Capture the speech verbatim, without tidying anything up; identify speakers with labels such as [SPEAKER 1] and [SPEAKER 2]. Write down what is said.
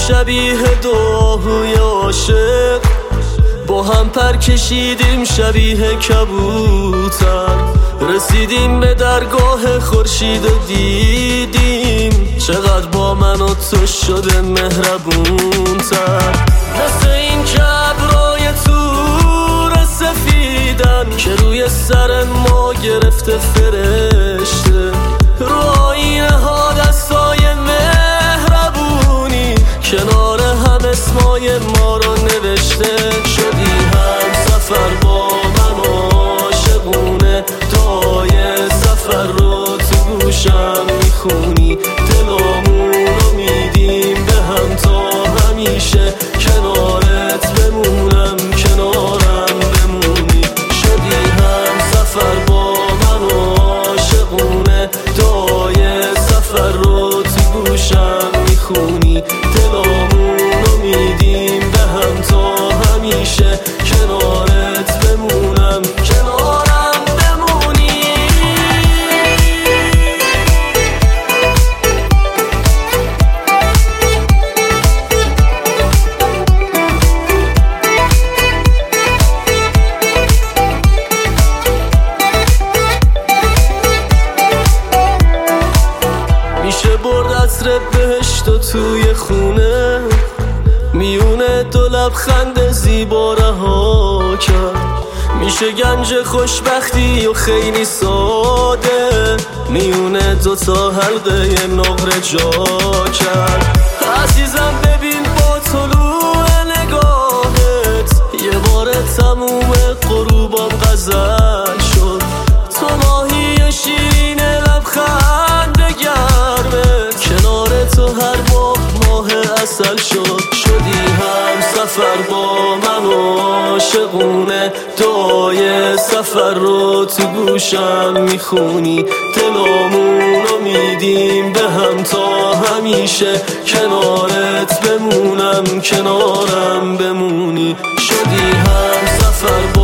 [SPEAKER 1] شبیه دعاهای عاشق، با هم پر کشیدیم شبیه کبوتر. رسیدیم به درگاه خورشید و دیدیم چقدر با من و تو شده مهربون تر. مثل این که ابرای تور سفیدن که روی سر ما گرفته فرشته، رو آینه ها دستای مهربونی کنار هم اسمای ما رو نوشته. شدی هم سفر با من عاشقونه، دعای سفر رو تو گوشم میخونی. دلامون رو میدیم به هم تا همیشه، کنارت بمونم کنارم بمونی. شدی هم سفر با من عاشقونه، دعای سفر رو تو گوشم میخونی. دلامون رو میدیم به هم تا همیشه، کنارت بمونم کنارم بمونی. میشه برد عطر بهشت و توی خونه، میونه دو لبخند زیبا رها کرد. میشه گنج خوشبختی و خیلی ساده، میونه دوتا حلقه نقره جا کرد. عزیزم ببین با طلوع نگاهت یه بار تموم غروبام غزل شد. تو ماهی شیرین لبخند گرمت، کنار تو هر ماه ماه عسل شد. شدی هم سفر با من عاشقونه، دعای سفر رو تو گوشم میخونی. دلامون رو میدیم به هم تا همیشه، کنارت بمونم کنارم بمونی. شدی هم سفر